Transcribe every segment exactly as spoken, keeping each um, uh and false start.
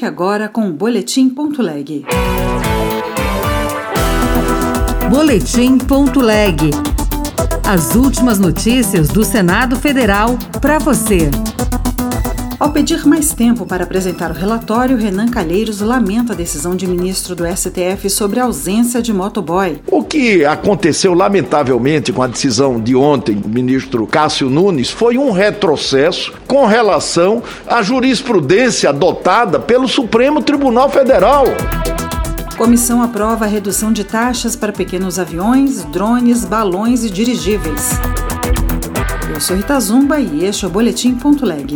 Fique agora com o Boletim Ponto Leg. Boletim Ponto Leg. As últimas notícias do Senado Federal para você. Ao pedir mais tempo para apresentar o relatório, Renan Calheiros lamenta a decisão de ministro do S T F sobre a ausência de motoboy. O que aconteceu, lamentavelmente, com a decisão de ontem do ministro Cássio Nunes foi um retrocesso com relação à jurisprudência adotada pelo Supremo Tribunal Federal. Comissão aprova a redução de taxas para pequenos aviões, drones, balões e dirigíveis. Eu sou Rita Zumba e este é o Boletim Ponto Leg.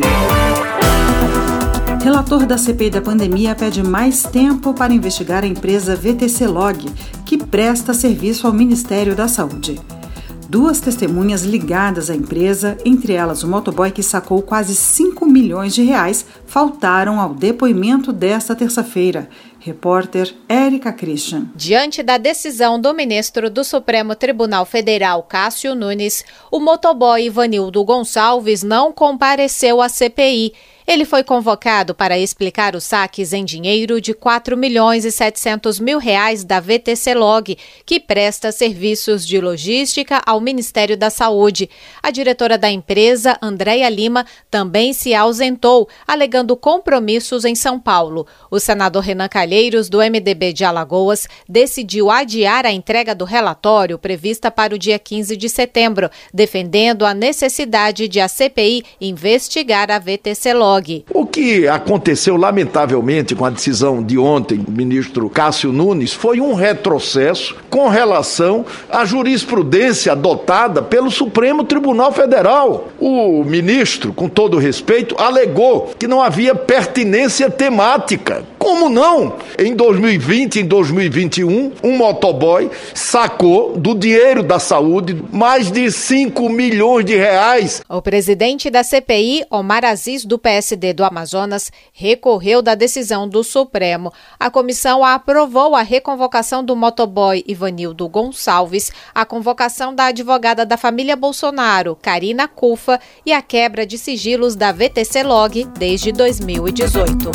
Relator da C P I da pandemia pede mais tempo para investigar a empresa V T C Log, que presta serviço ao Ministério da Saúde. Duas testemunhas ligadas à empresa, entre elas o motoboy que sacou quase cinco milhões de reais, faltaram ao depoimento desta terça-feira. Repórter Érica Christian. Diante da decisão do ministro do Supremo Tribunal Federal, Cássio Nunes, o motoboy Ivanildo Gonçalves não compareceu à C P I. Ele foi convocado para explicar os saques em dinheiro de quatro milhões e setecentos mil reais da V T C Log, que presta serviços de logística ao Ministério da Saúde. A diretora da empresa, Andréia Lima, também se ausentou, alegando compromissos em São Paulo. O senador Renan Calheiros, do M D B de Alagoas, decidiu adiar a entrega do relatório prevista para o dia quinze de setembro, defendendo a necessidade de a C P I investigar a V T C Log. O que aconteceu, lamentavelmente, com a decisão de ontem do ministro Cássio Nunes foi um retrocesso com relação à jurisprudência adotada pelo Supremo Tribunal Federal. O ministro, com todo respeito, alegou que não havia pertinência temática. Como não? Em dois mil e vinte, em dois mil e vinte e um, um motoboy sacou do dinheiro da saúde mais de cinco milhões de reais. O presidente da C P I, Omar Aziz, do P S D do Amazonas, recorreu da decisão do Supremo. A comissão aprovou a reconvocação do motoboy Ivanildo Gonçalves, a convocação da advogada da família Bolsonaro, Karina Cufa, e a quebra de sigilos da V T C Log desde dois mil e dezoito.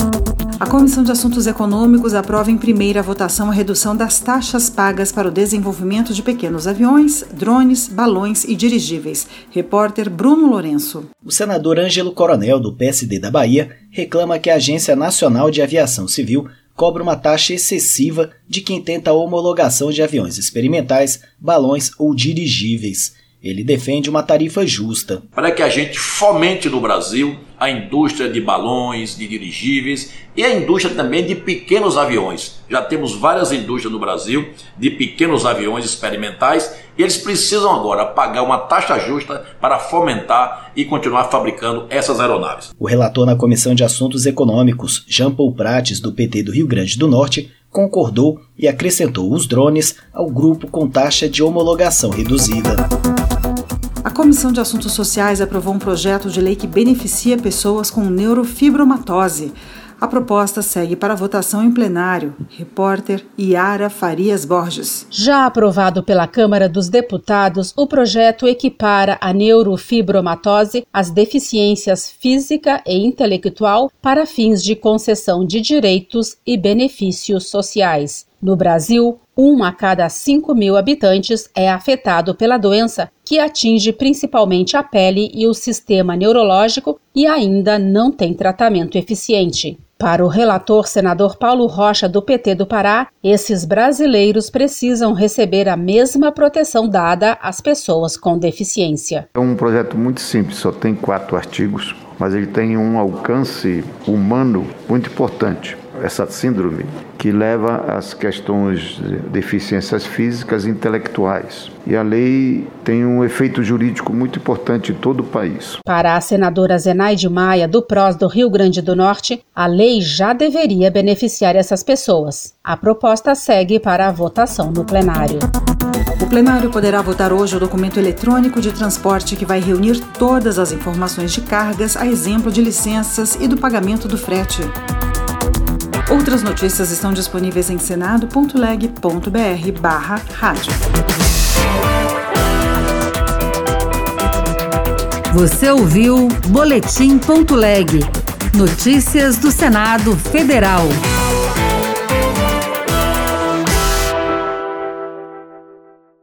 A Comissão de Assuntos Econômicos aprova em primeira votação a redução das taxas pagas para o desenvolvimento de pequenos aviões, drones, balões e dirigíveis. Repórter Bruno Lourenço. O senador Ângelo Coronel, do P S D da Bahia, reclama que a Agência Nacional de Aviação Civil cobra uma taxa excessiva de quem tenta a homologação de aviões experimentais, balões ou dirigíveis. Ele defende uma tarifa justa. Para que a gente fomente no Brasil a indústria de balões, de dirigíveis e a indústria também de pequenos aviões. Já temos várias indústrias no Brasil de pequenos aviões experimentais e eles precisam agora pagar uma taxa justa para fomentar e continuar fabricando essas aeronaves. O relator na Comissão de Assuntos Econômicos, Jean Paul Prates, do P T do Rio Grande do Norte, concordou e acrescentou os drones ao grupo com taxa de homologação reduzida. A Comissão de Assuntos Sociais aprovou um projeto de lei que beneficia pessoas com neurofibromatose. A proposta segue para votação em plenário. Repórter Yara Farias Borges. Já aprovado pela Câmara dos Deputados, o projeto equipara a neurofibromatose às deficiências física e intelectual para fins de concessão de direitos e benefícios sociais. No Brasil, um a cada cinco mil habitantes é afetado pela doença, que atinge principalmente a pele e o sistema neurológico e ainda não tem tratamento eficiente. Para o relator senador Paulo Rocha, do P T do Pará, esses brasileiros precisam receber a mesma proteção dada às pessoas com deficiência. É um projeto muito simples, só tem quatro artigos, mas ele tem um alcance humano muito importante. Essa síndrome que leva às questões de deficiências físicas e intelectuais. E a lei tem um efeito jurídico muito importante em todo o país. Para a senadora Zenaide Maia, do P R O S do Rio Grande do Norte, a lei já deveria beneficiar essas pessoas. A proposta segue para a votação no plenário. O plenário poderá votar hoje o documento eletrônico de transporte que vai reunir todas as informações de cargas, a exemplo de licenças e do pagamento do frete. Outras notícias estão disponíveis em senado ponto leg ponto br barra rádio. Você ouviu Boletim Ponto Leg. Notícias do Senado Federal.